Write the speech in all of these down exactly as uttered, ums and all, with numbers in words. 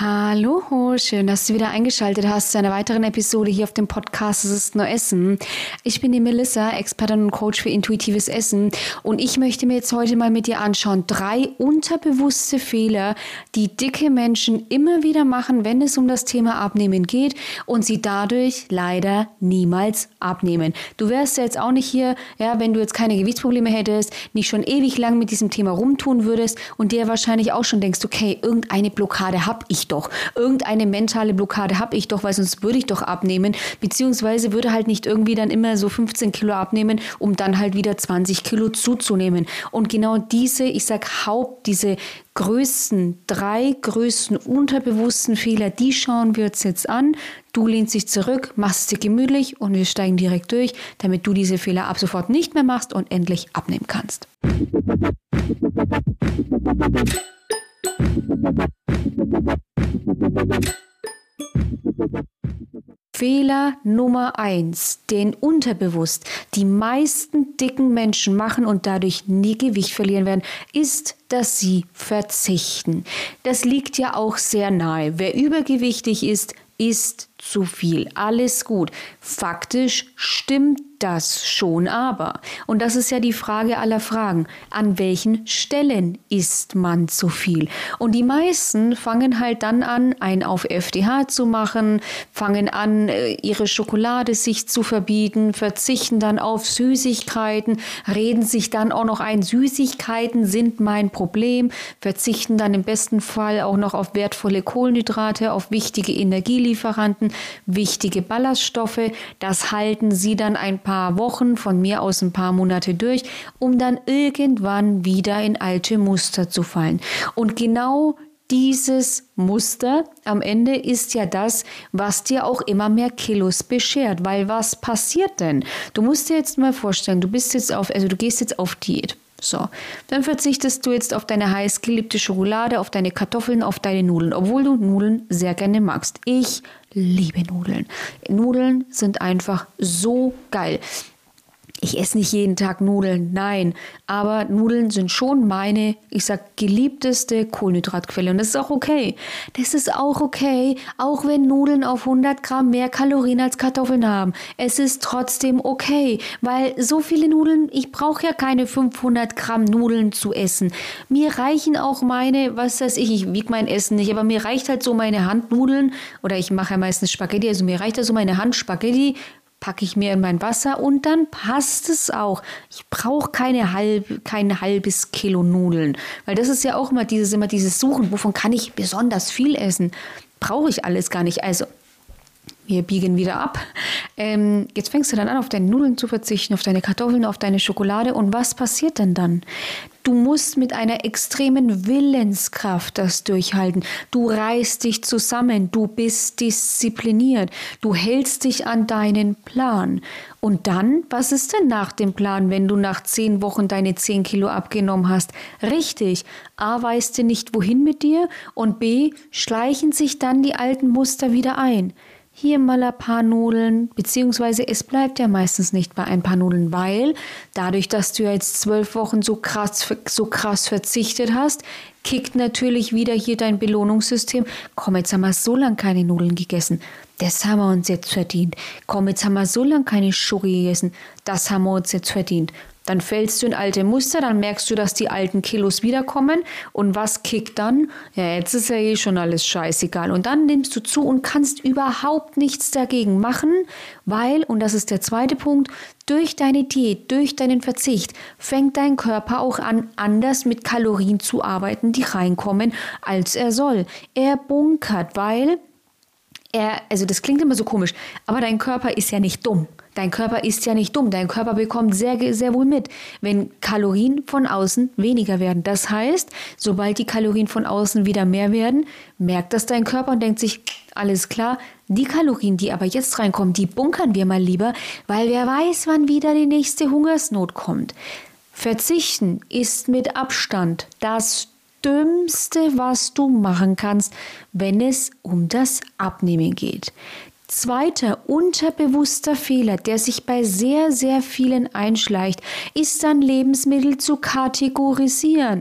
Hallo, schön, dass du wieder eingeschaltet hast zu einer weiteren Episode hier auf dem Podcast Es ist nur Essen. Ich bin die Melissa, Expertin und Coach für intuitives Essen und ich möchte mir jetzt heute mal mit dir anschauen, drei unterbewusste Fehler, die dicke Menschen immer wieder machen, wenn es um das Thema Abnehmen geht und sie dadurch leider niemals abnehmen. Du wärst ja jetzt auch nicht hier, ja, wenn du jetzt keine Gewichtsprobleme hättest, nicht schon ewig lang mit diesem Thema rumtun würdest und dir wahrscheinlich auch schon denkst, okay, irgendeine Blockade habe ich doch. Irgendeine mentale Blockade habe ich doch, weil sonst würde ich doch abnehmen, beziehungsweise würde halt nicht irgendwie dann immer so fünfzehn Kilo abnehmen, um dann halt wieder zwanzig Kilo zuzunehmen. Und genau diese, ich sag Haupt, diese größten, drei größten unterbewussten Fehler, die schauen wir uns jetzt an. Du lehnst dich zurück, machst es dir gemütlich und wir steigen direkt durch, damit du diese Fehler ab sofort nicht mehr machst und endlich abnehmen kannst. Fehler Nummer eins, den unterbewusst die meisten dicken Menschen machen und dadurch nie Gewicht verlieren werden, ist, dass sie verzichten. Das liegt ja auch sehr nahe. Wer übergewichtig ist, isst zu viel. Alles gut. Faktisch stimmt das schon aber. Und das ist ja die Frage aller Fragen. An welchen Stellen isst man zu viel? Und die meisten fangen halt dann an, einen auf F D H zu machen, fangen an, ihre Schokolade sich zu verbieten, verzichten dann auf Süßigkeiten, reden sich dann auch noch ein, Süßigkeiten sind mein Problem, verzichten dann im besten Fall auch noch auf wertvolle Kohlenhydrate, auf wichtige Energielieferanten, wichtige Ballaststoffe. Das halten sie dann ein paar Wochen, von mir aus ein paar Monate durch, um dann irgendwann wieder in alte Muster zu fallen. Und genau dieses Muster am Ende ist ja das, was dir auch immer mehr Kilos beschert. Weil was passiert denn? Du musst dir jetzt mal vorstellen, du bist jetzt auf, also du gehst jetzt auf Diät. So, dann verzichtest du jetzt auf deine heißgeliebte Schokolade, auf deine Kartoffeln, auf deine Nudeln, obwohl du Nudeln sehr gerne magst. Ich liebe Nudeln. Nudeln sind einfach so geil. Ich esse nicht jeden Tag Nudeln, nein, aber Nudeln sind schon meine, ich sag, geliebteste Kohlenhydratquelle und das ist auch okay. Das ist auch okay, auch wenn Nudeln auf hundert Gramm mehr Kalorien als Kartoffeln haben. Es ist trotzdem okay, weil so viele Nudeln, ich brauche ja keine fünfhundert Gramm Nudeln zu essen. Mir reichen auch meine, was weiß ich, ich wiege mein Essen nicht, aber mir reicht halt so meine Handnudeln oder ich mache ja meistens Spaghetti, also mir reicht ja so meine Hand Spaghetti, packe ich mir in mein Wasser und dann passt es auch. Ich brauche keine halb, kein halbes Kilo Nudeln, weil das ist ja auch immer dieses, immer dieses Suchen, wovon kann ich besonders viel essen? Brauche ich alles gar nicht. Also, wir biegen wieder ab. Ähm, jetzt fängst du dann an, auf deine Nudeln zu verzichten, auf deine Kartoffeln, auf deine Schokolade. Und was passiert denn dann? Du musst mit einer extremen Willenskraft das durchhalten. Du reißt dich zusammen. Du bist diszipliniert. Du hältst dich an deinen Plan. Und dann, was ist denn nach dem Plan, wenn du nach zehn Wochen deine zehn Kilo abgenommen hast? Richtig. A, weißt du nicht, wohin mit dir? Und B, schleichen sich dann die alten Muster wieder ein. Hier mal ein paar Nudeln, beziehungsweise es bleibt ja meistens nicht bei ein paar Nudeln, weil dadurch, dass du jetzt zwölf Wochen so krass, so krass verzichtet hast, kickt natürlich wieder hier dein Belohnungssystem. Komm, jetzt haben wir so lange keine Nudeln gegessen. Das haben wir uns jetzt verdient. Komm, jetzt haben wir so lange keine Schoki gegessen. Das haben wir uns jetzt verdient. Dann fällst du in alte Muster, dann merkst du, dass die alten Kilos wiederkommen. Und was kickt dann? Ja, jetzt ist ja eh schon alles scheißegal. Und dann nimmst du zu und kannst überhaupt nichts dagegen machen, weil, und das ist der zweite Punkt, durch deine Diät, durch deinen Verzicht fängt dein Körper auch an, anders mit Kalorien zu arbeiten, die reinkommen, als er soll. Er bunkert, weil er, also das klingt immer so komisch, aber dein Körper ist ja nicht dumm. Dein Körper ist ja nicht dumm. Dein Körper bekommt sehr, sehr wohl mit, wenn Kalorien von außen weniger werden. Das heißt, sobald die Kalorien von außen wieder mehr werden, merkt das dein Körper und denkt sich, alles klar, die Kalorien, die aber jetzt reinkommen, die bunkern wir mal lieber, weil wer weiß, wann wieder die nächste Hungersnot kommt. Verzichten ist mit Abstand das Dümmste, was du machen kannst, wenn es um das Abnehmen geht. Zweiter unterbewusster Fehler, der sich bei sehr, sehr vielen einschleicht, ist dann Lebensmittel zu kategorisieren.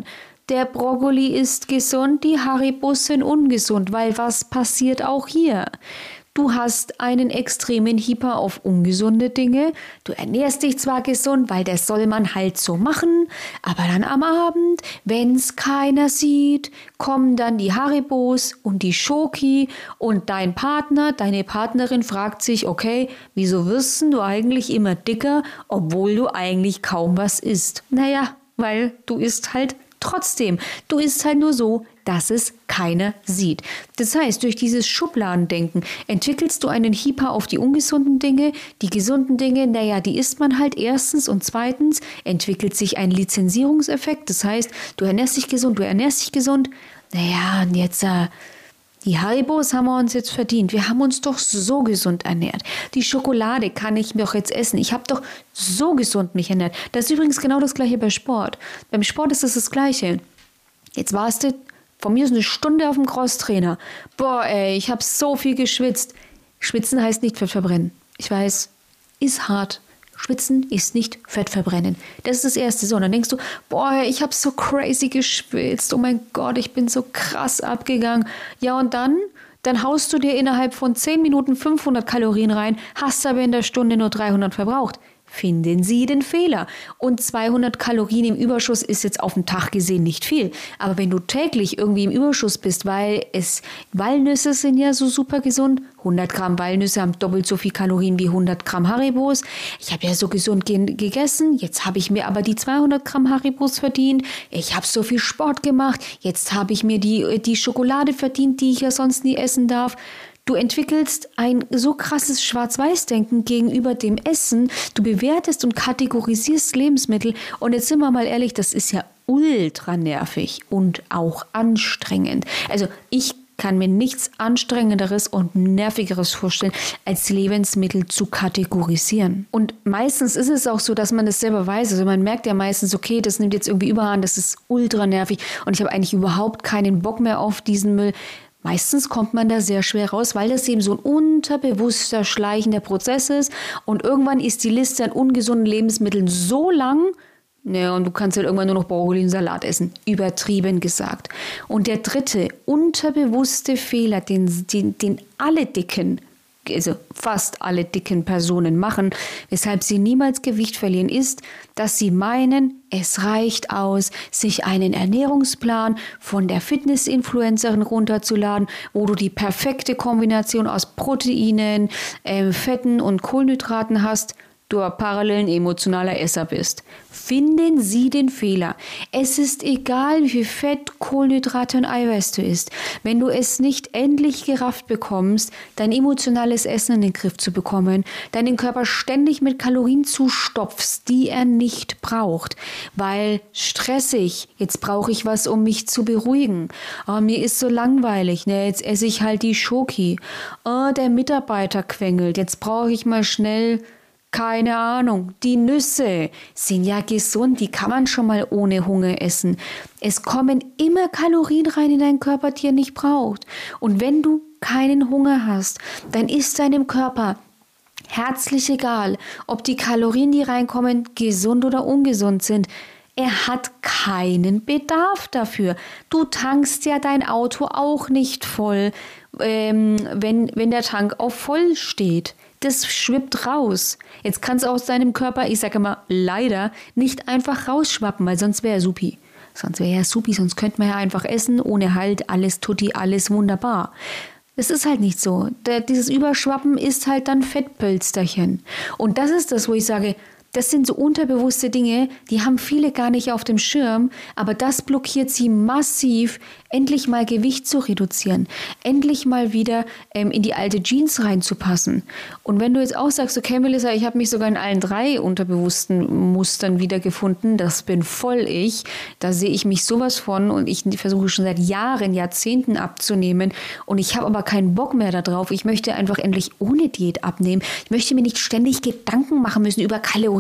der Brokkoli ist gesund, die Haribos sind ungesund, weil was passiert auch hier? Du hast einen extremen Hyper auf ungesunde Dinge. Du ernährst dich zwar gesund, weil das soll man halt so machen, aber dann am Abend, wenn's keiner sieht, kommen dann die Haribos und die Schoki und dein Partner, deine Partnerin fragt sich, okay, wieso wirst du eigentlich immer dicker, obwohl du eigentlich kaum was isst? Naja, weil du isst halt trotzdem. Du isst halt nur so, dass es keiner sieht. Das heißt, durch dieses Schubladendenken entwickelst du einen Hyper auf die ungesunden Dinge. Die gesunden Dinge, naja, die isst man halt erstens, und zweitens entwickelt sich ein Lizenzierungseffekt. Das heißt, du ernährst dich gesund, du ernährst dich gesund. Naja, und jetzt äh, die Haribos haben wir uns jetzt verdient. Wir haben uns doch so gesund ernährt. Die Schokolade kann ich doch jetzt essen. Ich habe doch so gesund mich ernährt. Das ist übrigens genau das Gleiche bei Sport. Beim Sport ist es das Gleiche. Jetzt warst du von mir ist eine Stunde auf dem Crosstrainer. Boah, ey, ich habe so viel geschwitzt. Schwitzen heißt nicht Fett verbrennen. Ich weiß, ist hart. Schwitzen ist nicht Fett verbrennen. Das ist das Erste. So, und dann denkst du, boah, ich habe so crazy geschwitzt. Oh mein Gott, ich bin so krass abgegangen. Ja, und dann? Dann haust du dir innerhalb von zehn Minuten fünfhundert Kalorien rein, hast aber in der Stunde nur dreihundert verbraucht. Finden Sie den Fehler. Und zweihundert Kalorien im Überschuss ist jetzt auf den Tag gesehen nicht viel. Aber wenn du täglich irgendwie im Überschuss bist, weil es Walnüsse sind ja so super gesund, hundert Gramm Walnüsse haben doppelt so viel Kalorien wie hundert Gramm Haribos. Ich habe ja so gesund ge- gegessen, jetzt habe ich mir aber die zweihundert Gramm Haribos verdient. Ich habe so viel Sport gemacht, jetzt habe ich mir die, die Schokolade verdient, die ich ja sonst nie essen darf. Du entwickelst ein so krasses Schwarz-Weiß-Denken gegenüber dem Essen. Du bewertest und kategorisierst Lebensmittel. Und jetzt sind wir mal ehrlich, das ist ja ultra nervig und auch anstrengend. Also ich kann mir nichts Anstrengenderes und Nervigeres vorstellen, als Lebensmittel zu kategorisieren. Und meistens ist es auch so, dass man das selber weiß. Also man merkt ja meistens, okay, das nimmt jetzt irgendwie überhand, das ist ultra nervig und ich habe eigentlich überhaupt keinen Bock mehr auf diesen Müll. Meistens kommt man da sehr schwer raus, weil das eben so ein unterbewusster, schleichender Prozess ist. Und irgendwann ist die Liste an ungesunden Lebensmitteln so lang, ja, und du kannst halt irgendwann nur noch Brokkoli und Salat essen. Übertrieben gesagt. Und der dritte, unterbewusste Fehler, den, den, den alle Dicken, also fast alle dicken Personen machen, weshalb sie niemals Gewicht verlieren, ist, dass sie meinen, es reicht aus, sich einen Ernährungsplan von der Fitness-Influencerin runterzuladen, wo du die perfekte Kombination aus Proteinen, äh, Fetten und Kohlenhydraten hast, du parallel ein emotionaler Esser bist. Finden Sie den Fehler. Es ist egal, wie viel Fett, Kohlenhydrate und Eiweiß du isst. Wenn du es nicht endlich gerafft bekommst, dein emotionales Essen in den Griff zu bekommen, deinen Körper ständig mit Kalorien zustopfst, die er nicht braucht, weil stressig, jetzt brauche ich was, um mich zu beruhigen. Oh, mir ist so langweilig, ne, jetzt esse ich halt die Schoki. Oh, der Mitarbeiter quengelt, jetzt brauche ich mal schnell keine Ahnung, die Nüsse sind ja gesund, die kann man schon mal ohne Hunger essen. Es kommen immer Kalorien rein in deinen Körper, die er nicht braucht. Und wenn du keinen Hunger hast, dann ist deinem Körper herzlich egal, ob die Kalorien, die reinkommen, gesund oder ungesund sind. Er hat keinen Bedarf dafür. Du tankst ja dein Auto auch nicht voll, ähm, wenn, wenn der Tank auf voll steht. Das schwippt raus. Jetzt kann es aus deinem Körper, ich sage immer leider, nicht einfach rausschwappen, weil sonst wäre er supi. Sonst wäre er supi, sonst könnte man ja einfach essen, ohne Halt, alles tutti, alles wunderbar. Das ist halt nicht so. Der, dieses Überschwappen ist halt dann Fettpölsterchen. Und das ist das, wo ich sage, das sind so unterbewusste Dinge, die haben viele gar nicht auf dem Schirm, aber das blockiert sie massiv, endlich mal Gewicht zu reduzieren, endlich mal wieder ähm, in die alte Jeans reinzupassen. Und wenn du jetzt auch sagst, okay Melissa, ich habe mich sogar in allen drei unterbewussten Mustern wiedergefunden, das bin voll ich, da sehe ich mich sowas von und ich versuche schon seit Jahren, Jahrzehnten abzunehmen und ich habe aber keinen Bock mehr darauf. Ich möchte einfach endlich ohne Diät abnehmen. Ich möchte mir nicht ständig Gedanken machen müssen über Kalorien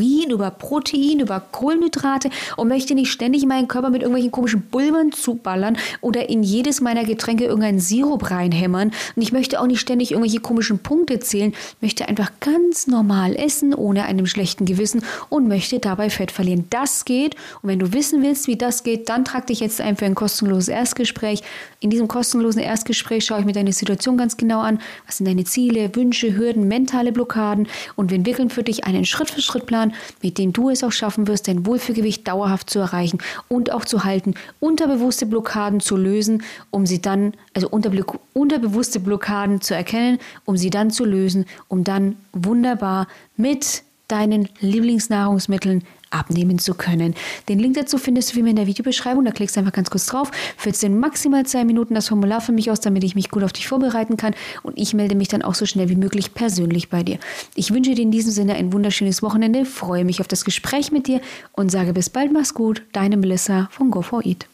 Kalorien, über Protein, über Kohlenhydrate und möchte nicht ständig meinen Körper mit irgendwelchen komischen Pulvern zuballern oder in jedes meiner Getränke irgendeinen Sirup reinhämmern. Und ich möchte auch nicht ständig irgendwelche komischen Punkte zählen, möchte einfach ganz normal essen, ohne einem schlechten Gewissen und möchte dabei Fett verlieren. Das geht. Und wenn du wissen willst, wie das geht, dann trag dich jetzt ein für ein kostenloses Erstgespräch. In diesem kostenlosen Erstgespräch schaue ich mir deine Situation ganz genau an. Was sind deine Ziele, Wünsche, Hürden, mentale Blockaden und wir entwickeln für dich einen Schritt-für-Schritt-Plan, mit dem du es auch schaffen wirst, dein Wohlfühlgewicht dauerhaft zu erreichen und auch zu halten, unterbewusste Blockaden zu lösen, um sie dann, also unterbe- unterbewusste Blockaden zu erkennen, um sie dann zu lösen, um dann wunderbar mit deinen Lieblingsnahrungsmitteln abnehmen zu können. Den Link dazu findest du wie immer in der Videobeschreibung. Da klickst du einfach ganz kurz drauf, füllst in maximal zwei Minuten das Formular für mich aus, damit ich mich gut auf dich vorbereiten kann und ich melde mich dann auch so schnell wie möglich persönlich bei dir. Ich wünsche dir in diesem Sinne ein wunderschönes Wochenende, freue mich auf das Gespräch mit dir und sage bis bald, mach's gut, deine Melissa von Go for Eat.